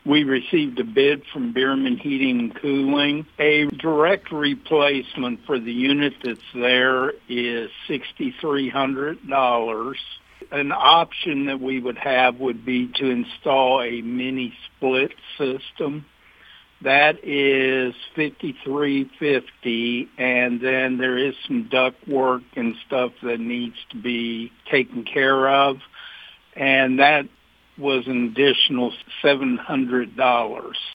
We received a bid from Bierman Heating and Cooling. A direct replacement for the unit that's there is $6,300. An option that we would have would be to install a mini split system. That is $5,350, and then there is some duct work and stuff that needs to be taken care of, and that was an additional $700.